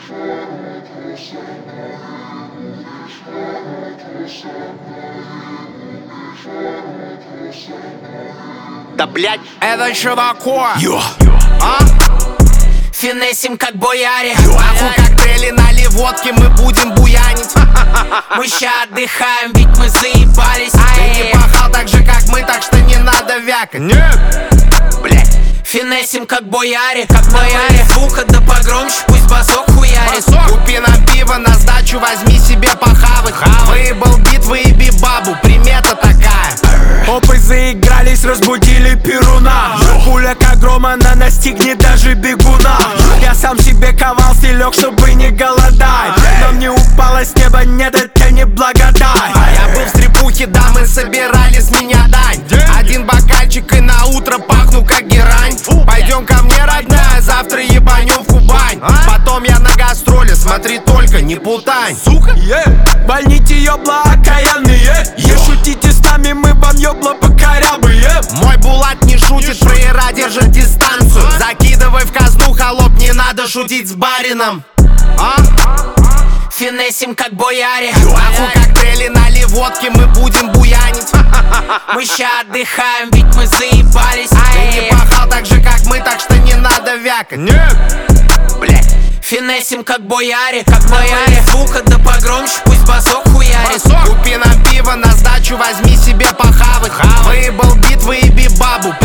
Да блять, это что такое? Финесим как бояре. Нахуй коктейли, нали водки, мы будем буянить. Мы ща отдыхаем, ведь мы заебались. Ты не пахал так же, как мы, так что не надо вякать. нет, блять. Финесим как бояре, как бояре. Звука да погромче, пусть басок хуярит. Купи нам пиво, на сдачу возьми себе похавать. Выебал бит, выеби бабу, примета такая. Опы заигрались, разбудили перуна. Пуля как грома, она настигнет даже бегуна. Я сам себе ковал стелек, чтобы не голодать. Но мне упало с неба, нет, это не благодать. Я был в стрипухе, да, мы собирали с меня дань. Один бокальчик и на утро пахну как герань. Пойдем ко мне, родная, завтра ебанем в Кубань. Потом я на гастроли, смотри только, не путань. Сука, Больните ёбла окаянные. Не шутите с нами, мы вам ёбла покорябые. Мой Булат не шутит, проера держит дистанцию. Закидывай в казну, холоп, не надо шутить с барином. Финесим как бояре. Нахуй коктейли, нали водки, мы будем буянить. Мы ща отдыхаем, ведь мы заебались. Ты не пахал так же, как мы, так что не надо вякать. нет, блять. Финесим как бояре, как бояре. Звука да погромче, пусть басок хуярит. Купи нам пиво, на сдачу возьми себе похавать. Выебал бит, выеби бабу,